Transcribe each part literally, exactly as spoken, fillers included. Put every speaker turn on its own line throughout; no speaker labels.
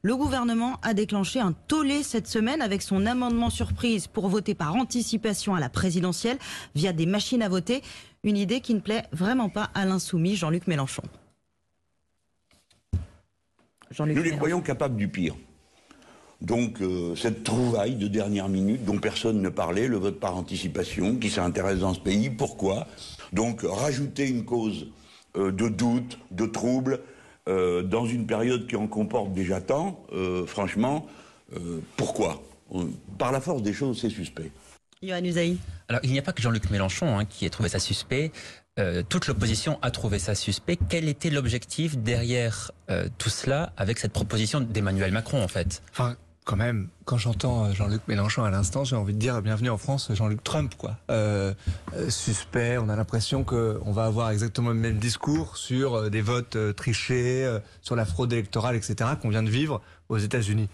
Le gouvernement a déclenché un tollé cette semaine avec son amendement surprise pour voter par anticipation à la présidentielle via des machines à voter. Une idée qui ne plaît vraiment pas à l'insoumis Jean-Luc Mélenchon.
Jean-Luc Nous les croyons capables du pire. Donc euh, cette trouvaille de dernière minute dont personne ne parlait, le vote par anticipation, qui s'intéresse dans ce pays, pourquoi? Donc rajouter une cause euh, de doute, de trouble, euh, dans une période qui en comporte déjà tant, euh, franchement, euh, pourquoi? Par la force des choses, c'est suspect.
Yohann Usaï.
Alors il n'y a pas que Jean-Luc Mélenchon hein, qui ait trouvé ça suspect. Euh, toute l'opposition a trouvé ça suspect. Quel était l'objectif derrière euh, tout cela avec cette proposition d'Emmanuel Macron en fait?
Enfin, quand même, quand j'entends Jean-Luc Mélenchon à l'instant, j'ai envie de dire bienvenue en France, Jean-Luc Trump, quoi. Euh, euh, suspect, on a l'impression qu'on va avoir exactement le même discours sur euh, des votes euh, trichés, euh, sur la fraude électorale, et cetera, qu'on vient de vivre aux États-Unis.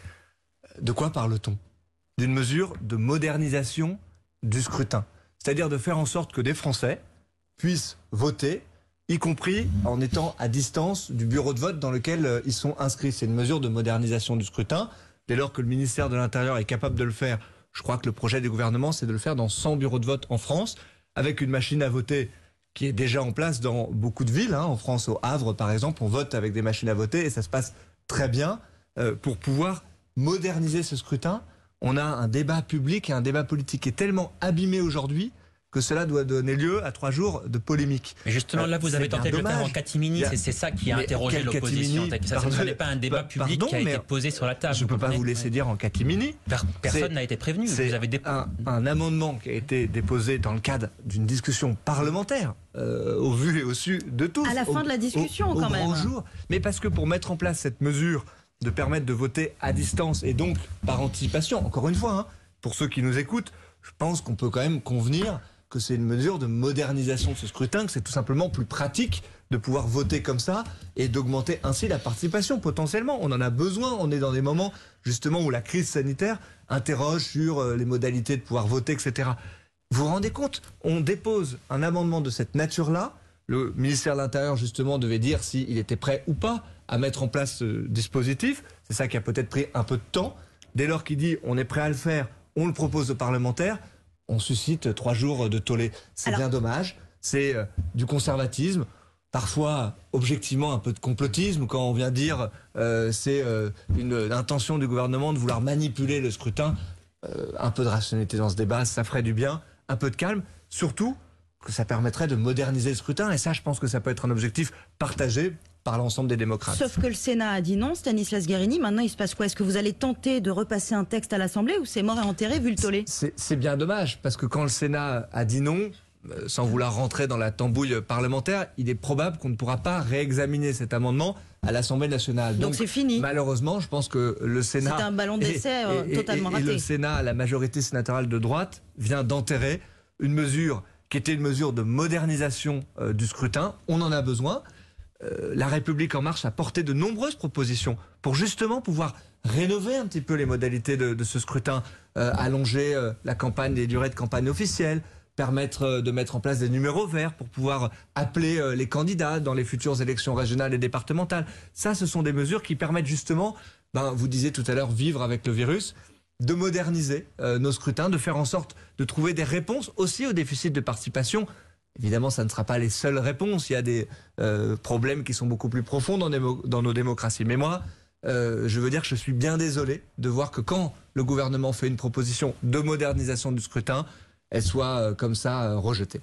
De quoi parle-t-on? D'une mesure de modernisation du scrutin. C'est-à-dire de faire en sorte que des Français puissent voter, y compris en étant à distance du bureau de vote dans lequel euh, ils sont inscrits. C'est une mesure de modernisation du scrutin. Dès lors que le ministère de l'Intérieur est capable de le faire, je crois que le projet du gouvernement, c'est de le faire dans cent bureaux de vote en France, avec une machine à voter qui est déjà en place dans beaucoup de villes. Hein. En France, au Havre, par exemple, on vote avec des machines à voter et ça se passe très bien. Euh, pour pouvoir moderniser ce scrutin, on a un débat public et un débat politique qui est tellement abîmé aujourd'hui que cela doit donner lieu à trois jours de polémique.
Mais justement, là, vous avez tenté de le faire en catimini. A... C'est ça qui a mais interrogé l'opposition. Ça ne n'est pas un débat public pardon, qui a été posé sur la table.
Je ne peux pas vous laisser dire en catimini.
Personne n'a été prévenu.
C'est un, un amendement qui a été déposé dans le cadre d'une discussion parlementaire, euh, au vu et au su de tous.
À la fin
au,
de la discussion,
au,
quand
au
même.
Grand jour. Mais parce que pour mettre en place cette mesure de permettre de voter à distance et donc par anticipation, encore une fois, hein, pour ceux qui nous écoutent, je pense qu'on peut quand même convenir que c'est une mesure de modernisation de ce scrutin, que c'est tout simplement plus pratique de pouvoir voter comme ça et d'augmenter ainsi la participation potentiellement. On en a besoin, on est dans des moments justement où la crise sanitaire interroge sur les modalités de pouvoir voter, et cetera. Vous vous rendez compte? On dépose un amendement de cette nature-là. Le ministère de l'Intérieur justement devait dire s'il était prêt ou pas à mettre en place ce dispositif. C'est ça qui a peut-être pris un peu de temps. Dès lors qu'il dit on est prêt à le faire, on le propose aux parlementaires, on suscite trois jours de tollé. C'est bien dommage. C'est euh, du conservatisme, parfois objectivement un peu de complotisme, quand on vient dire euh, c'est euh, une, une intention du gouvernement de vouloir manipuler le scrutin. Euh, un peu de rationalité dans ce débat, ça ferait du bien, un peu de calme, surtout que ça permettrait de moderniser le scrutin, et ça je pense que ça peut être un objectif partagé par l'ensemble des démocrates.
Sauf que le Sénat a dit non, Stanislas Guerini. Maintenant, il se passe quoi? Est-ce que vous allez tenter de repasser un texte à l'Assemblée ou c'est mort et enterré vu le tollé?
C'est bien dommage, parce que quand le Sénat a dit non, euh, sans vouloir rentrer dans la tambouille parlementaire, il est probable qu'on ne pourra pas réexaminer cet amendement à l'Assemblée nationale.
Donc c'est fini.
Malheureusement, je pense que le Sénat...
C'est un ballon d'essai euh,
et, et,
totalement
et,
raté.
Et le Sénat, la majorité sénatoriale de droite, vient d'enterrer une mesure qui était une mesure de modernisation euh, du scrutin. On en a besoin. Euh, la République En Marche a porté de nombreuses propositions pour justement pouvoir rénover un petit peu les modalités de, de ce scrutin, euh, allonger euh, la campagne, les durées de campagne officielles, permettre euh, de mettre en place des numéros verts pour pouvoir appeler euh, les candidats dans les futures élections régionales et départementales. Ça, ce sont des mesures qui permettent justement, ben, vous disiez tout à l'heure, vivre avec le virus, de moderniser euh, nos scrutins, de faire en sorte de trouver des réponses aussi au déficit de participation. Évidemment, ça ne sera pas les seules réponses. Il y a des euh, problèmes qui sont beaucoup plus profonds dans, des, dans nos démocraties. Mais moi, euh, je veux dire que je suis bien désolé de voir que quand le gouvernement fait une proposition de modernisation du scrutin, elle soit euh, comme ça euh, rejetée.